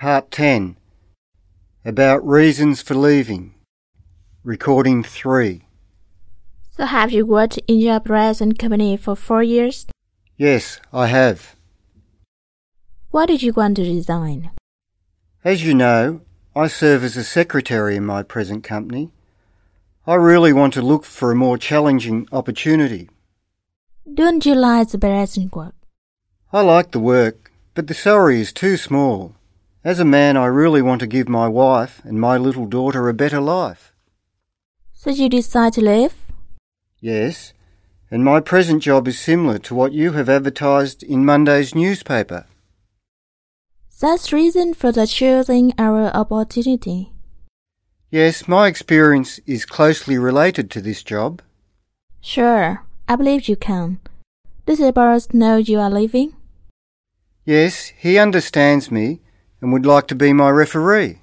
Part 10. About reasons for leaving. Recording 3. So have you worked in your present company for 4 years? Yes, I have. Why did you want to resign? As you know, I serve as a secretary in my present company. I really want to look for a more challenging opportunity. Don't you like the present work? I like the work, but the salary is too small. As a man, I really want to give my wife and my little daughter a better life. So you decide to leave? Yes, and my present job is similar to what you have advertised in Monday's newspaper. That's the reason for the choosing our opportunity. Yes, my experience is closely related to this job. Sure, I believe you can. Does the boss know you are leaving? Yes, he understands me and would like to be my referee.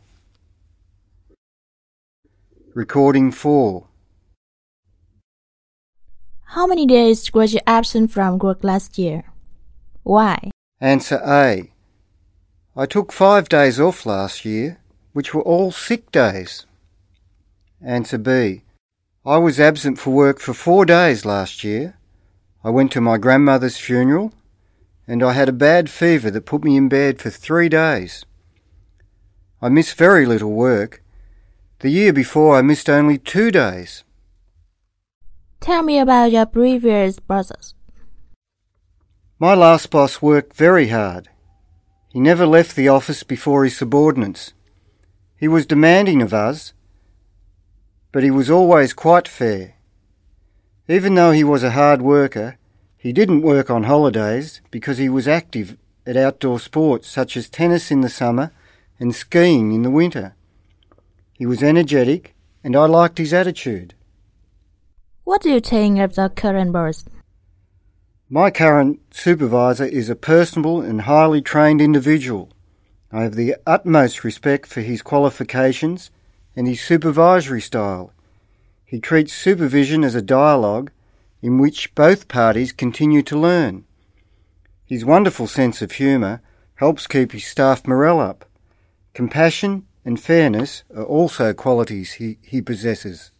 Recording 4. How many days were you absent from work last year? Why? Answer A. I took 5 days off last year, which were all sick days. Answer B. I was absent for work for 4 days last year. I went to my grandmother's funeral and I had a bad fever that put me in bed for 3 days. I missed very little work. The year before I missed only 2 days. Tell me about your previous bosses. My last boss worked very hard. He never left the office before his subordinates. He was demanding of us, but he was always quite fair. Even though he was a hard worker, he didn't work on holidays because he was active at outdoor sports such as tennis in the summer and skiing in the winter. He was energetic and I liked his attitude. What do you think of the current boss? My current supervisor is a personable and highly trained individual. I have the utmost respect for his qualifications and his supervisory style. He treats supervision as a dialogue in which both parties continue to learn. His wonderful sense of humour helps keep his staff morale up. Compassion and fairness are also qualities he possesses.